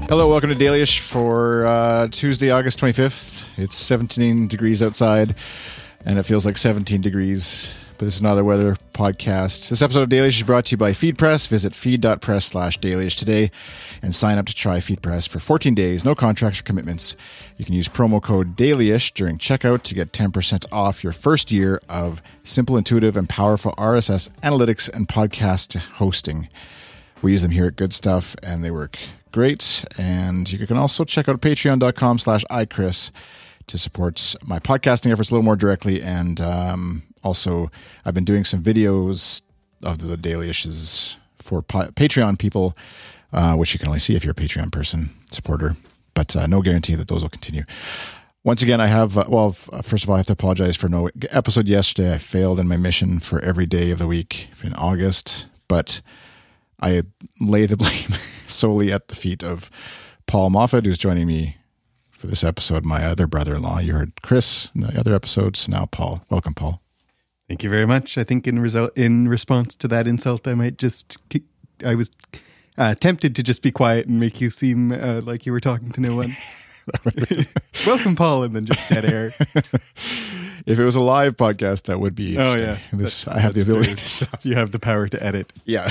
Hello, welcome to Dailyish for Tuesday, August 25th. It's 17 degrees outside, and it feels like 17 degrees, but this is another weather podcast. This episode of Dailyish is brought to you by FeedPress. Visit feed.press/Dailyish today and sign up to try FeedPress for 14 days, no contracts or commitments. You can use promo code Dailyish during checkout to get 10% off your first year of simple, intuitive, and powerful RSS analytics and podcast hosting. We use them here at Good Stuff, and they work great. And you can also check out patreon.com/iChris to support my podcasting efforts a little more directly. And also, I've been doing some videos of the Dailyishes for Patreon people, which you can only see if you're a Patreon supporter. But no guarantee that those will continue. Once again, I have, first of all, I have to apologize for no episode yesterday. I failed in my mission for every day of the week in August, but I lay the blame solely at the feet of Paul Moffat, who's joining me for this episode, my other brother-in-law. You heard Chris in the other episodes. Now Paul. Welcome, Paul. Thank you very much. I think in response to that insult, I was tempted to just be quiet and make you seem like you were talking to no one. Welcome, Paul, and then just dead air. If it was a live podcast, that would be interesting. Oh, yeah. I have the ability to stop. You have the power to edit. Yeah.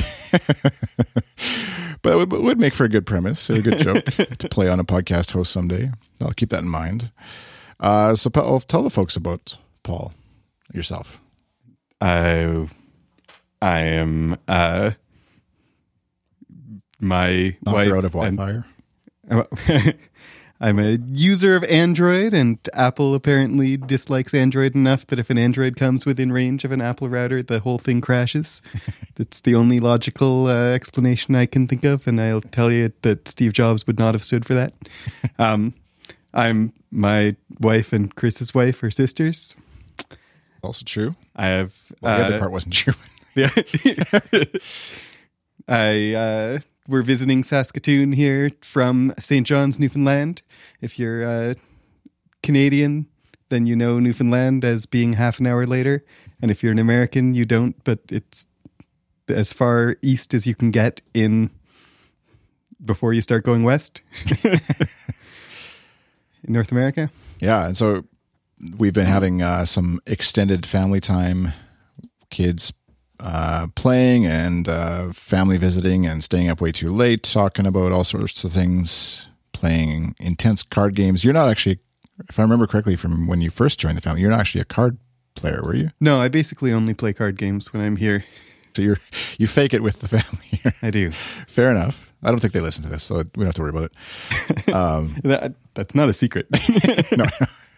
But it would make for a good premise, a good joke to play on a podcast host someday. I'll keep that in mind. So Paul, tell the folks about Paul, yourself. I am my Not wife. Out of Wi-Fi. I'm a user of Android, and Apple apparently dislikes Android enough that if an Android comes within range of an Apple router, the whole thing crashes. That's the only logical explanation I can think of, and I'll tell you that Steve Jobs would not have stood for that. I'm my wife and Chris's wife are sisters. Also true. I have... the other part wasn't true. Yeah. We're visiting Saskatoon here from St. John's, Newfoundland. If you're Canadian, then you know Newfoundland as being half an hour later. And if you're an American, you don't, but it's as far east as you can get in before you start going west in North America. Yeah, and so we've been having some extended family time, kids playing and family visiting and staying up way too late, talking about all sorts of things, playing intense card games. You're not actually, if I remember correctly from when you first joined the family, you're not actually a card player, were you? No, I basically only play card games when I'm here. So you fake it with the family. I do. Fair enough. I don't think they listen to this, so we don't have to worry about it. That's not a secret. No.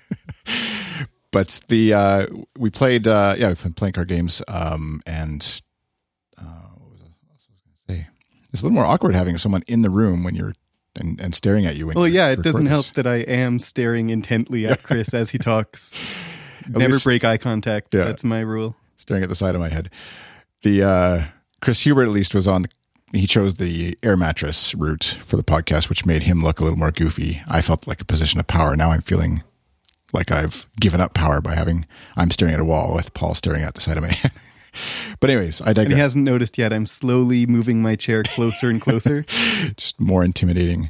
But we played, we've been playing card games, and what was I going to say? It's a little more awkward having someone in the room when you're and staring at you. It doesn't help that I am staring intently at Chris as he talks. Never break eye contact. Yeah, that's my rule. Staring at the side of my head. The Chris Hubert at least was on. He chose the air mattress route for the podcast, which made him look a little more goofy. I felt like a position of power. Now I'm feeling like I've given up power by I'm staring at a wall with Paul staring at the side of my head. But anyways, I digress. And he hasn't noticed yet. I'm slowly moving my chair closer and closer. Just more intimidation.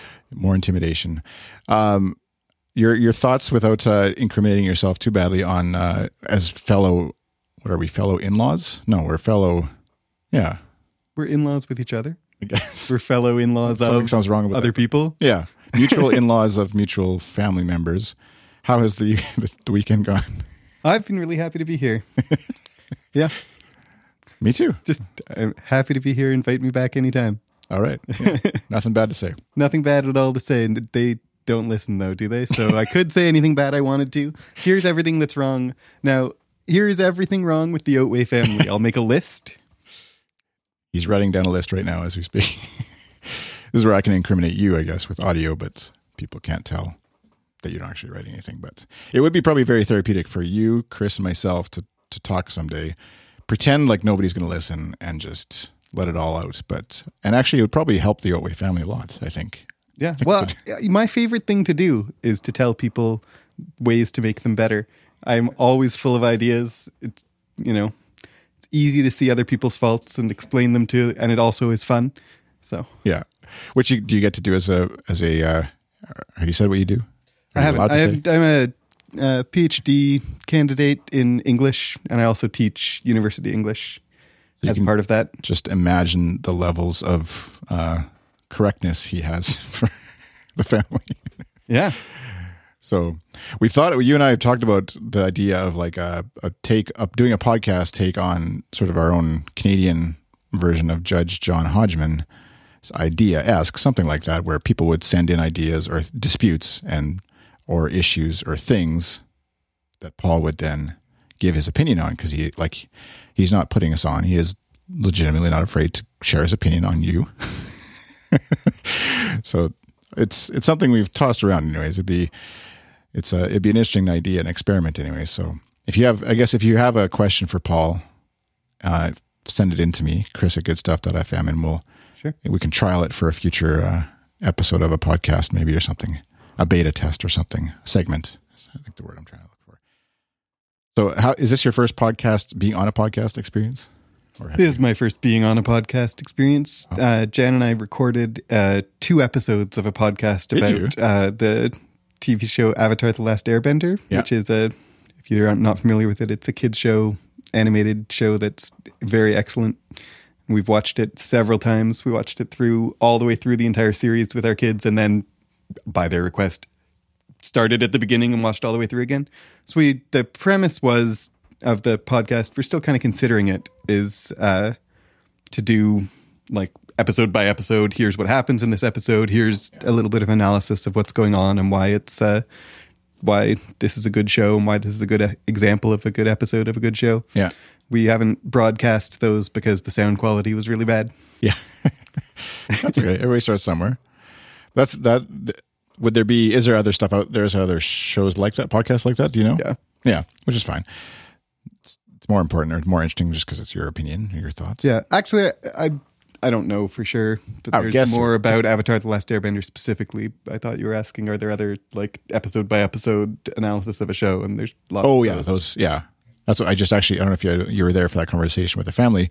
Your thoughts without incriminating yourself too badly on as fellow, what are we, fellow in-laws? No, we're fellow, yeah. We're in-laws with each other. I guess. We're fellow in-laws of sounds wrong about other people. Yeah. Mutual in-laws of mutual family members. How has the weekend gone? I've been really happy to be here. Yeah. Me too. I'm happy to be here. Invite me back anytime. All right. Yeah. Nothing bad to say. Nothing bad at all to say. And they don't listen though, do they? So I could say anything bad I wanted to. Here's everything that's wrong. Now, here's everything wrong with the Oatway family. I'll make a list. He's writing down a list right now as we speak. This is where I can incriminate you, I guess, with audio, but people can't tell that you're not actually writing anything. But it would be probably very therapeutic for you, Chris, and myself to talk someday. Pretend like nobody's going to listen and just let it all out. And actually, it would probably help the Oatway family a lot, I think. Yeah. Well, my favorite thing to do is to tell people ways to make them better. I'm always full of ideas. It's easy to see other people's faults and explain them to, and it also is fun. So yeah, Which do you get to do as a have you said what you do? I haven't. I'm a PhD candidate in English, and I also teach university English as part of that. Just imagine the levels of correctness he has for the family. Yeah. So we thought, you and I have talked about the idea of like doing a podcast take on sort of our own Canadian version of Judge John Hodgman's idea-esque, something like that, where people would send in ideas or disputes or issues or things that Paul would then give his opinion on, because he's not putting us on. He is legitimately not afraid to share his opinion on you. So it's something we've tossed around anyways. It'd be an interesting idea, an experiment anyway. So if you have a question for Paul, send it in to me, chris@goodstuff.fm, and we can trial it for a future episode of a podcast maybe, or something, a beta test or something, segment. I think the word I'm trying to look for. So is this your first being on a podcast experience? This is my first being on a podcast experience. Oh. Jan and I recorded 2 episodes of a podcast about the TV show Avatar: The Last Airbender, which is if you're not familiar with it, it's a kids show, animated show that's very excellent. We've watched it several times. We watched it all the way through the entire series with our kids, and then by their request started at the beginning and watched all the way through again. So the premise of the podcast, we're still kind of considering it, is to do like episode by episode. Here's what happens in this episode. Here's a little bit of analysis of what's going on and why why this is a good show and why this is a good example of a good episode of a good show. Yeah. We haven't broadcast those because the sound quality was really bad. Yeah. That's okay. Everybody starts somewhere. Is there other stuff out there? Is there other shows like that, podcasts like that? Do you know? Yeah. Yeah, which is fine. It's more important or more interesting just because it's your opinion or your thoughts. Yeah. Actually, I don't know for sure that there's more about Avatar: The Last Airbender specifically. I thought you were asking, are there other like episode by episode analysis of a show? And there's lots of those. Yeah. That's what I don't know if you were there for that conversation with the family.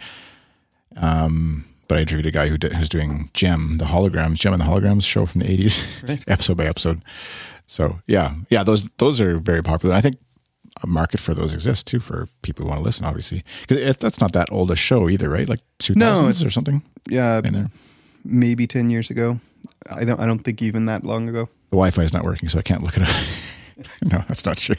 But I interviewed a guy who's doing Jem and the Holograms show from the 80s, right. Episode by episode. So yeah, those are very popular. I think a market for those exists too for people who want to listen, obviously, because that's not that old a show either, right? Like 2000s or something. Yeah, maybe 10 years ago. I don't think even that long ago. The Wi-Fi is not working, so I can't look it up. No, that's not true.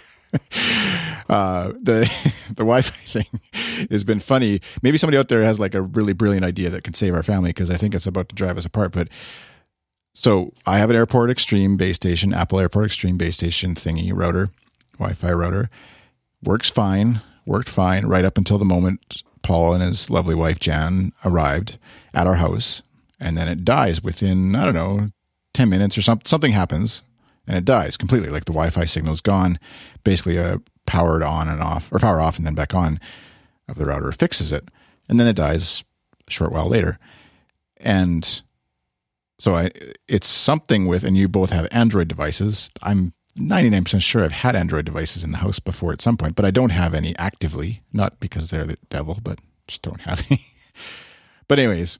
The Wi-Fi thing has been funny. Maybe somebody out there has like a really brilliant idea that can save our family, because I think it's about to drive us apart. But so I have an Airport Extreme base station, Apple Airport Extreme base station thingy router, Wi-Fi router. Worked fine right up until the moment Paul and his lovely wife Jan arrived at our house, and then it dies within, 10 minutes or something happens. And it dies completely. Like the Wi-Fi signal's gone. Basically, powered on and off, or power off and then back on of the router fixes it. And then it dies a short while later. And so it's something with, and you both have Android devices. I'm 99% sure I've had Android devices in the house before at some point, but I don't have any actively. Not because they're the devil, but just don't have any. But anyways,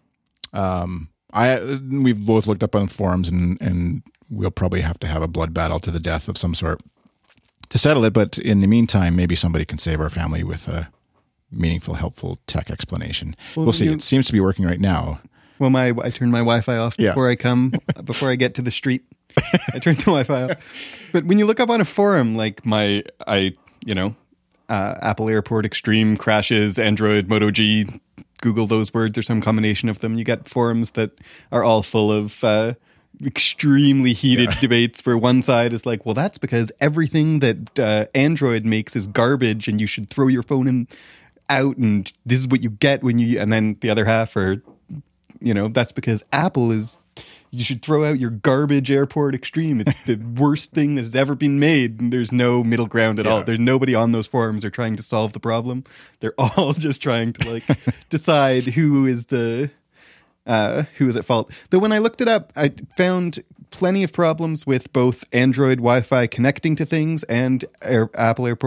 we've both looked up on forums and we'll probably have to have a blood battle to the death of some sort to settle it. But in the meantime, maybe somebody can save our family with a meaningful, helpful tech explanation. We'll see. It seems to be working right now. Well, I turn my Wi-Fi off before before I get to the street. I turn the Wi-Fi off. But when you look up on a forum, like Apple Airport Extreme crashes, Android Moto G, Google those words or some combination of them, you get forums that are all full of extremely heated debates where one side is like, well, that's because everything that Android makes is garbage and you should throw your phone out and this is what you get when you, and then the other half are, that's because Apple is, you should throw out your garbage Airport Extreme. It's the worst thing that's ever been made. And there's no middle ground at all. There's nobody on those forums are trying to solve the problem. They're all just trying to decide who is at fault. Though when I looked it up, I found plenty of problems with both Android Wi-Fi connecting to things and Apple Airport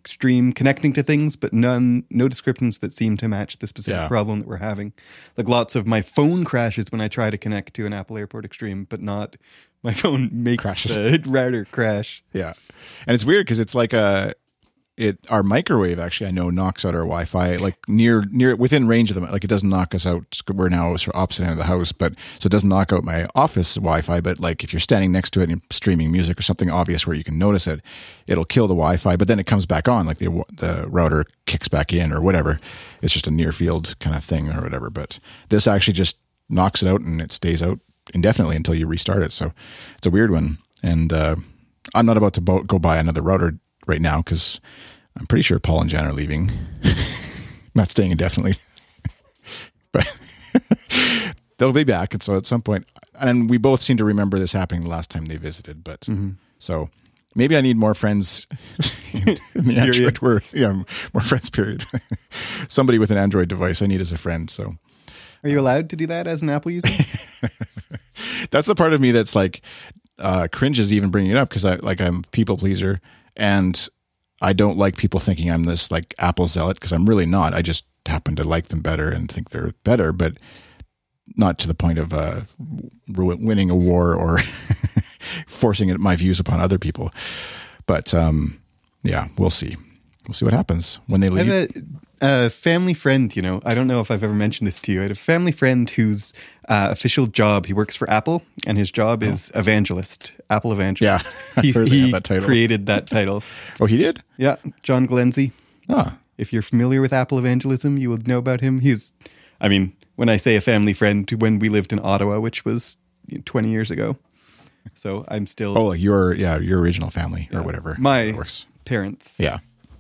Extreme connecting to things, but no descriptions that seem to match the specific problem that we're having. Like lots of my phone crashes when I try to connect to an Apple AirPort Extreme, but not my phone makes the router crash. Yeah. And it's weird because it's like our microwave actually, I know, knocks out our Wi-Fi like near within range of them. Like it doesn't knock us out. We're now sort of opposite end of the house, but so it doesn't knock out my office Wi-Fi. But like if you're standing next to it and streaming music or something obvious where you can notice it, it'll kill the Wi-Fi. But then it comes back on, like the router kicks back in or whatever. It's just a near field kind of thing or whatever. But this actually just knocks it out and it stays out indefinitely until you restart it. So it's a weird one. And I'm not about to go buy another router right now because I'm pretty sure Paul and Jan are leaving. Not staying indefinitely. But they'll be back. And so at some point, and we both seem to remember this happening the last time they visited. But so maybe I need more friends in the Android world. Yeah, more friends, period. Somebody with an Android device I need as a friend. So are you allowed to do that as an Apple user? That's the part of me that's like cringes even bringing it up because I'm a people pleaser and I don't like people thinking I'm this like Apple zealot because I'm really not. I just happen to like them better and think they're better, but not to the point of winning a war or forcing my views upon other people. But yeah, we'll see. We'll see what happens when they leave. I have a family friend, I don't know if I've ever mentioned this to you. I had a family friend whose official job, he works for Apple, and his job is evangelist, Apple evangelist. Yeah, he created that title. Oh, he did? Yeah, John Galenzi. Ah. If you're familiar with Apple evangelism, you will know about him. When I say a family friend, when we lived in Ottawa, which was 20 years ago. So I'm still... Oh, your original family or whatever. My parents. Yeah.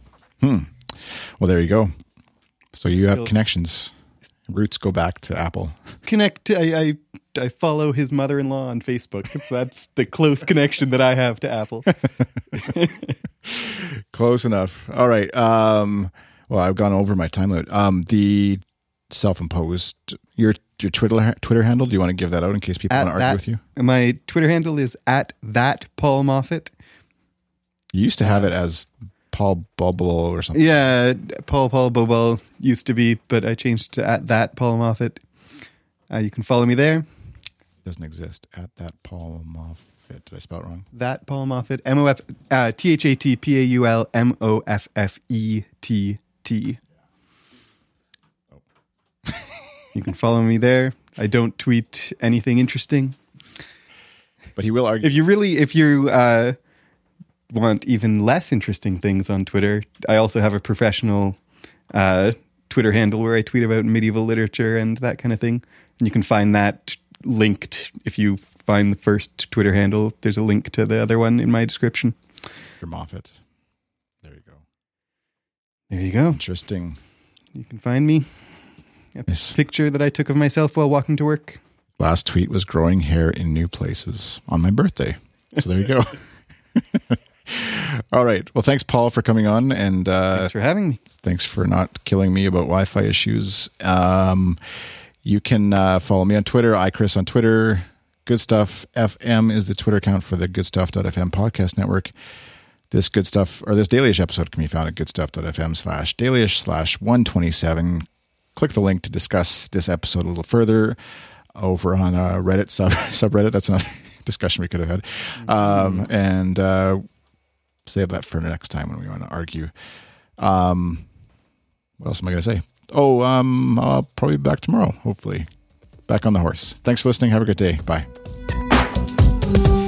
Well, there you go. So you have connections. Roots go back to Apple. I follow his mother-in-law on Facebook. That's the close connection that I have to Apple. Close enough. All right. Well, I've gone over my time limit. The self-imposed, your Twitter handle, do you want to give that out in case people want to argue with you? My Twitter handle is @thatpaulmoffat. You used to have it as Paul Bubble or something. Yeah, Paul Bubble used to be, but I changed to @thatpaulmoffat. You can follow me there. Doesn't exist. @thatpaulmoffat. Did I spell it wrong? That Paul Moffat. ThatPaulMoffett. Oh. You can follow me there. I don't tweet anything interesting. But he will argue. If you want even less interesting things on Twitter, I also have a professional Twitter handle where I tweet about medieval literature and that kind of thing. And you can find that linked. If you find the first Twitter handle, there's a link to the other one in my description. Mr. Moffat. There you go. There you go. Interesting. You can find me. A picture that I took of myself while walking to work. Last tweet was growing hair in new places on my birthday. So there you go. All right. Well, thanks, Paul, for coming on. And thanks for having me. Thanks for not killing me about Wi-Fi issues. You can follow me on Twitter, iChris on Twitter. Good Stuff FM is the Twitter account for the goodstuff.fm podcast network. This Dailyish episode can be found at goodstuff.fm/dailyish/127. Click the link to discuss this episode a little further over on Reddit subreddit. That's another discussion we could have had. And save that for next time when we want to argue. What else am I going to say? I'll probably be back tomorrow, hopefully. Back on the horse. Thanks for listening. Have a good day. Bye.